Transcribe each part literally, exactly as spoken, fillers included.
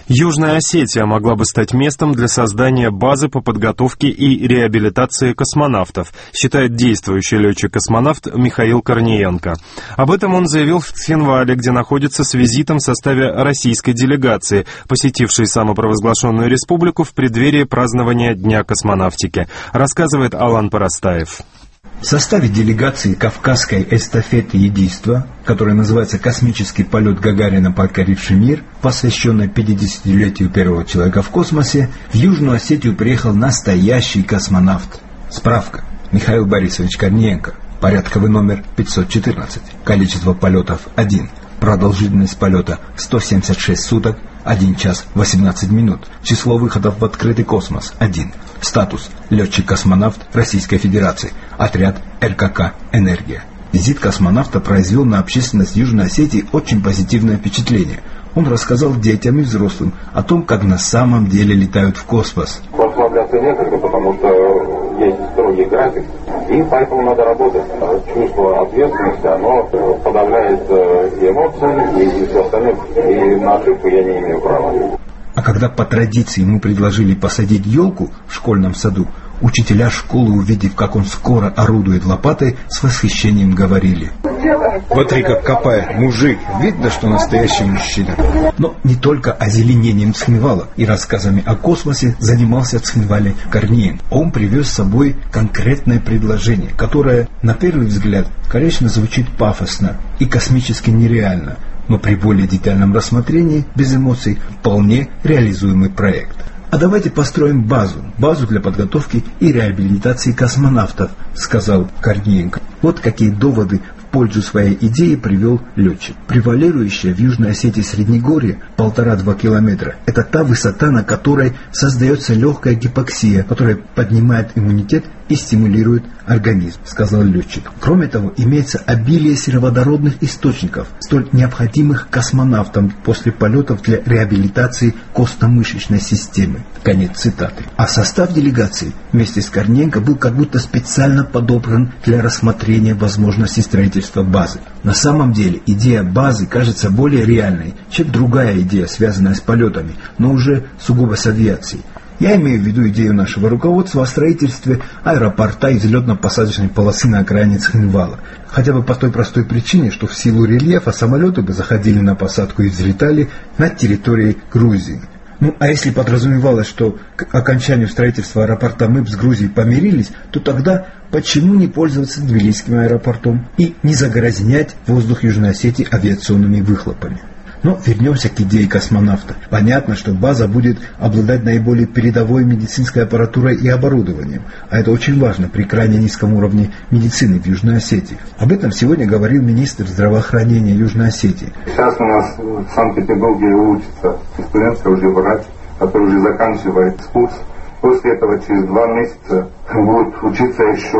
Южная Осетия могла бы стать местом для создания базы по подготовке и реабилитации космонавтов, считает действующий летчик-космонавт Михаил Корниенко. Об этом он заявил в Цхинвале, где находится с визитом в составе российской делегации, посетившей самопровозглашенную республику в преддверии празднования Дня космонавтики, рассказывает Алан Парастаев. В составе делегации Кавказской эстафеты единства, которая называется «Космический полет Гагарина, покоривший мир», посвященной пятидесятилетию первого человека в космосе, в Южную Осетию приехал настоящий космонавт. Справка. Михаил Борисович Корниенко. Порядковый номер пятьсот четырнадцать. Количество полетов – один. Продолжительность полета – сто семьдесят шесть суток, один час восемнадцать минут. Число выходов в открытый космос – один. Статус – летчик-космонавт Российской Федерации. Отряд эр ка ка «Энергия». Визит космонавта произвел на общественность Южной Осетии очень позитивное впечатление. Он рассказал детям и взрослым о том, как на самом деле летают в космос. Расслабляться некогда, потому что есть строгий график, и поэтому надо работать. Чувство ответственности, оно подавляет и эмоции, и все остальное, и на ошибку я не имею права. А когда по традиции ему предложили посадить елку в школьном саду, учителя школы, увидев, как он скоро орудует лопатой, с восхищением говорили: «Смотри, как копает, мужик, видно, что настоящий мужчина». Но не только озеленением Цхинвала и рассказами о космосе занимался в Цхинвале Корниенко. Он привез с собой конкретное предложение, которое, на первый взгляд, конечно, звучит пафосно и космически нереально, но при более детальном рассмотрении, без эмоций, вполне реализуемый проект. А давайте построим базу, базу для подготовки и реабилитации космонавтов, сказал Корниенко. Вот какие доводы в пользу своей идеи привел летчик. Превалирующая в Южной Осетии Среднегорье полтора-два километра – это та высота, на которой создается легкая гипоксия, которая поднимает иммунитет и стимулирует организм, сказал летчик. Кроме того, имеется обилие сероводородных источников, столь необходимых космонавтам после полетов для реабилитации костно-мышечной системы. Конец цитаты. А состав делегации вместе с Корниенко был как будто специально подобран для рассмотрения возможности строительства базы. На самом деле идея базы кажется более реальной, чем другая идея, связанная с полетами, но уже сугубо с авиацией. Я имею в виду идею нашего руководства о строительстве аэропорта и взлетно-посадочной полосы на окраине Цхинвала. Хотя бы по той простой причине, что в силу рельефа самолеты бы заходили на посадку и взлетали над территорией Грузии. Ну, а если подразумевалось, что к окончанию строительства аэропорта мы с Грузией помирились, то тогда почему не пользоваться Тбилисским аэропортом и не загрязнять воздух Южной Осетии авиационными выхлопами? Но вернемся к идее космонавта. Понятно, что база будет обладать наиболее передовой медицинской аппаратурой и оборудованием, а это очень важно при крайне низком уровне медицины в Южной Осетии. Об этом сегодня говорил министр здравоохранения Южной Осетии. Сейчас у нас в Санкт-Петербурге учится студентка, уже врач, который уже заканчивает курс. После этого через два месяца будет учиться еще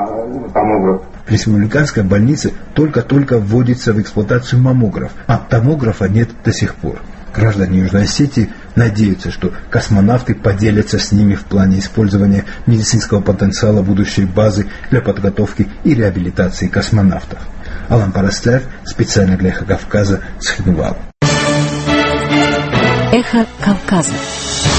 на томограф. В республиканской больнице только-только вводится в эксплуатацию маммограф, а томографа нет до сих пор. Граждане Южной Осетии надеются, что космонавты поделятся с ними в плане использования медицинского потенциала будущей базы для подготовки и реабилитации космонавтов. Алан Парастаев, специально для «Эхо Кавказа», Цхинвал. Эхо Кавказа.